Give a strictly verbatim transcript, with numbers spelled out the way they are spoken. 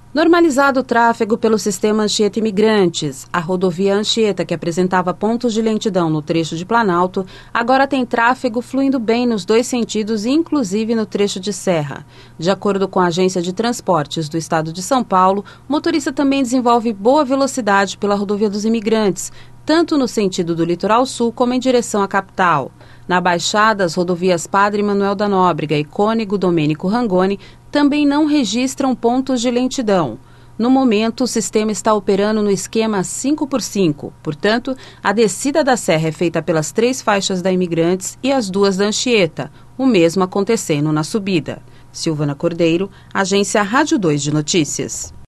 Normalizado o tráfego pelo sistema Anchieta Imigrantes, a rodovia Anchieta, que apresentava pontos de lentidão no trecho de Planalto, agora tem tráfego fluindo bem nos dois sentidos, inclusive no trecho de Serra. De acordo com a Agência de Transportes do Estado de São Paulo, o motorista também desenvolve boa velocidade pela rodovia dos Imigrantes, tanto no sentido do litoral sul como em direção à capital. Na Baixada, as rodovias Padre Manuel da Nóbrega e Cônego Domênico Rangoni também não registram pontos de lentidão. No momento, o sistema está operando no esquema cinco por cinco, portanto, a descida da serra é feita pelas três faixas da Imigrantes e as duas da Anchieta, o mesmo acontecendo na subida. Silvana Cordeiro, Agência Rádio dois de Notícias.